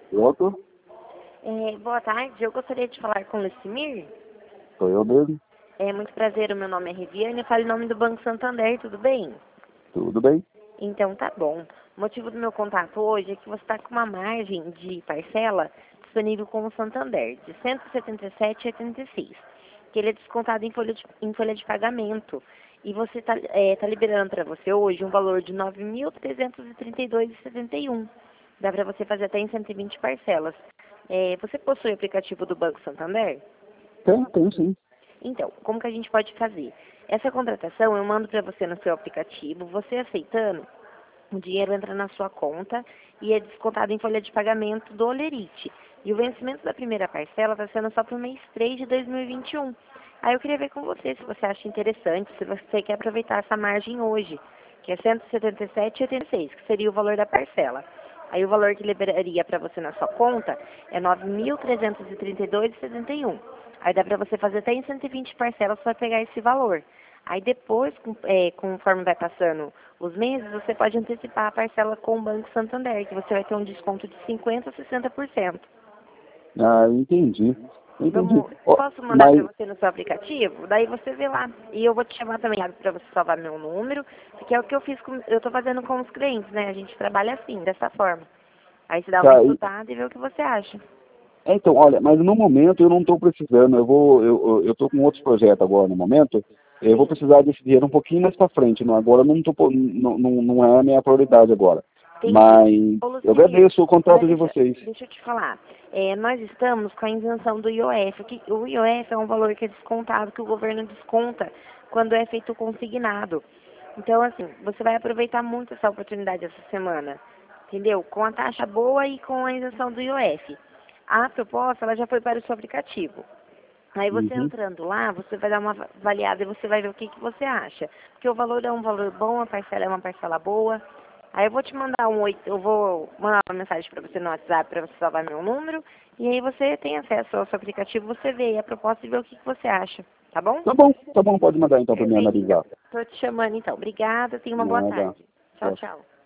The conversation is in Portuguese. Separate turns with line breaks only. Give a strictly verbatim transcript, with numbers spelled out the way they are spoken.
Pronto?
É, boa tarde, eu gostaria de falar com o Lucimir.
Sou eu mesmo.
É muito prazer, o meu nome é Reviane, eu falo em nome do Banco Santander, tudo bem?
Tudo bem?
Então tá bom. O motivo do meu contato hoje é que você está com uma margem de parcela disponível com o Santander, de cento e setenta e sete reais e oitenta e seis centavos, que ele é descontado em folha de, em folha de pagamento. E você está é, tá liberando para você hoje um valor de nove mil trezentos e trinta e dois reais e setenta e um centavos. Dá para você fazer até em cento e vinte parcelas. É, você possui o aplicativo do Banco Santander?
Tem, tem sim.
Então, como que a gente pode fazer? Essa contratação eu mando para você no seu aplicativo, você aceitando, o dinheiro entra na sua conta e é descontado em folha de pagamento do Olerite. E o vencimento da primeira parcela está sendo só para o mês três de dois mil e vinte e um. Aí eu queria ver com você se você acha interessante, se você quer aproveitar essa margem hoje, que é cento e setenta e sete reais e oitenta e seis centavos, que seria o valor da parcela. Aí o valor que liberaria para você na sua conta é nove mil trezentos e trinta e dois reais e setenta e um centavos. Aí dá para você fazer até em cento e vinte parcelas para pegar esse valor. Aí depois, com, é, conforme vai passando os meses, você pode antecipar a parcela com o Banco Santander, que você vai ter um desconto de cinquenta por cento a sessenta por cento.
Ah, entendi. Entendi.
Vamos,
Ó,
posso mandar para
mas,
você no seu aplicativo? Daí você vê lá. E eu vou te chamar também para você salvar meu número, porque é o que eu fiz com, eu estou fazendo com os clientes, né? A gente trabalha assim, dessa forma. Aí você dá uma
tá, e-
estudada e vê o que você acha.
é, então, olha, mas no momento eu não estou precisando. Eu vou, eu, eu eu tô com outros projetos agora no momento. Eu vou
Sim.
precisar desse dinheiro um pouquinho mais para frente. Não, agora não, tô, po- não, não, não é a minha prioridade agora.
Entendi.
Mas
Ô,
eu
Lucimir,
agradeço o
mas
contato de
deixa,
vocês.
deixa eu te falar. É, nós estamos com a isenção do I O F. O que- o I O F é um valor que é descontado, que o governo desconta quando é feito consignado. Então, assim, você vai aproveitar muito essa oportunidade essa semana, entendeu? Com a taxa boa e com a isenção do I O F. A proposta, ela já foi para o seu aplicativo. Aí você
Uhum.
entrando lá, você vai dar uma avaliada e você vai ver o que, que você acha. Porque o valor é um valor bom, a parcela é uma parcela boa. Aí eu vou te mandar um oito, eu vou mandar uma mensagem para você no WhatsApp para você salvar meu número. E aí você tem acesso ao seu aplicativo, você vê a proposta e vê o que, que você acha. Tá bom?
Tá bom, tá bom, pode mandar então para me
Perfeito, então.
analisar.
Tô te chamando então. Obrigada, tenha uma boa
Nada.
tarde. Tchau,
Tchau.
tchau.